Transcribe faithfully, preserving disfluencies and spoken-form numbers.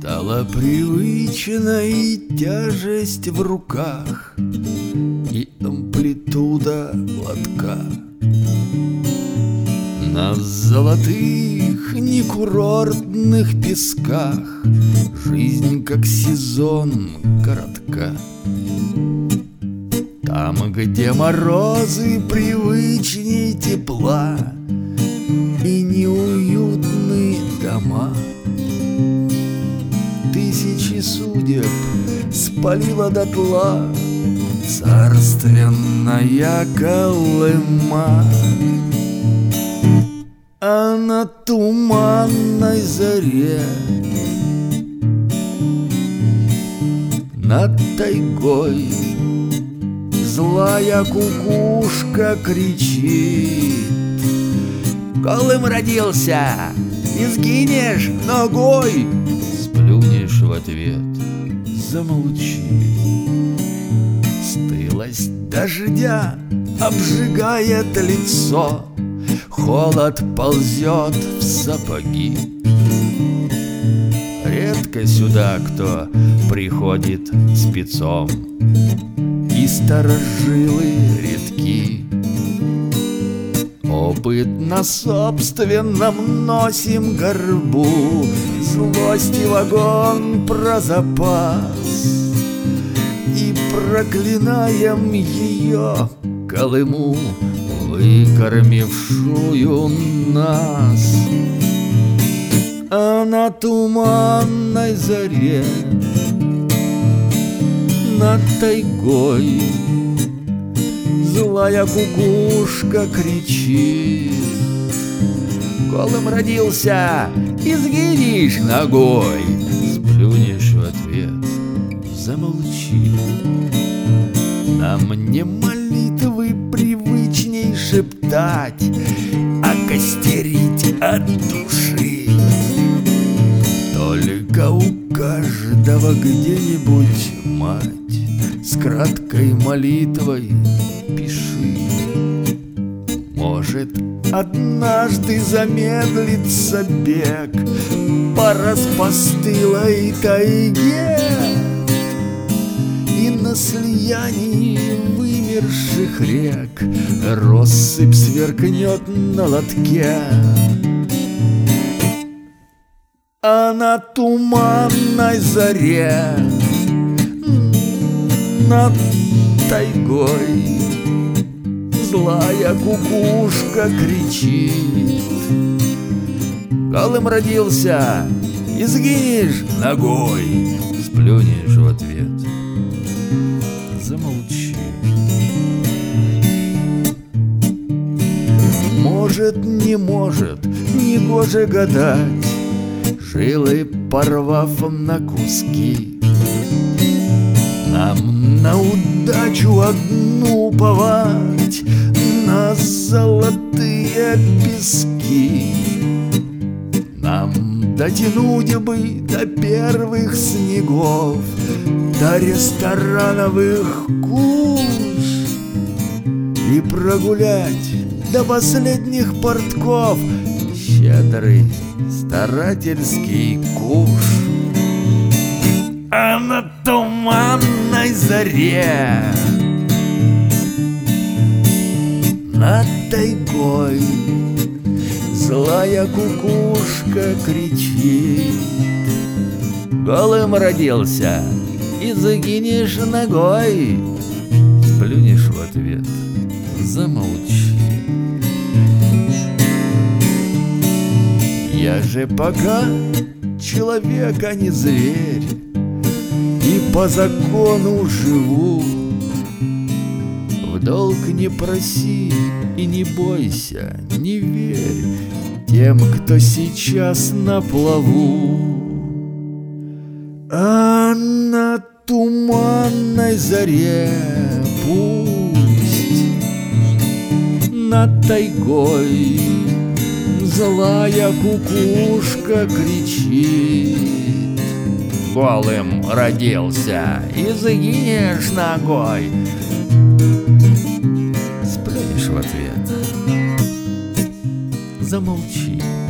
Стала привычной тяжесть в руках и амплитуда лотка. На золотых некурортных песках жизнь, как сезон, коротка. Там, где морозы привычней тепла и неуютные дома, тысячи судеб спалила дотла царственная Колыма. А на туманной заре над тайгой злая кукушка кричит: Колым родился, и сгинешь ногой. Сплюнешь в ответ, замолчи. Стылость дождя обжигает лицо, холод ползет в сапоги. Редко сюда кто приходит спецом, и старожилы редки. Опыт на собственном носим горбу, злости вагон про запас, и проклинаем ее, Колыму, выкормившую нас. А на туманной заре над тайгой злая кукушка кричит: Колым родился, и сгинешь ногой. Сплюнешь в ответ, замолчи. Нам не молитвы привычней шептать, а костерить от души. Только у каждого где-нибудь мать с краткой молитвой пиши. Может, однажды замедлится бег по распостылой тайге, и на слиянии вымерших рек россыпь сверкнет на лотке. А на туманной заре над тайгой злая кукушка кричит: Колым родился, и сгинешь ногой. Сплюнешь в ответ, замолчи. Может, не может, не гоже гадать, жилы порвав на куски. Нам на удачу одну уповать, на золотые пески. Нам дотянуть бы до первых снегов, до ресторановых куш, и прогулять до последних портков щедрый старательский куш. А на туманной заре над тайгой злая кукушка кричит: Колым родился, и загинешь ногой. Сплюнешь в ответ, замолчи. Я же пока человек, а не зверь, и по закону живу. В долг не проси и не бойся, не верь тем, кто сейчас на плаву. А на туманной заре пусть над тайгой злая кукушка кричит: Колым родился, и загинешь ногой. Сплюнешь в ответ, замолчи.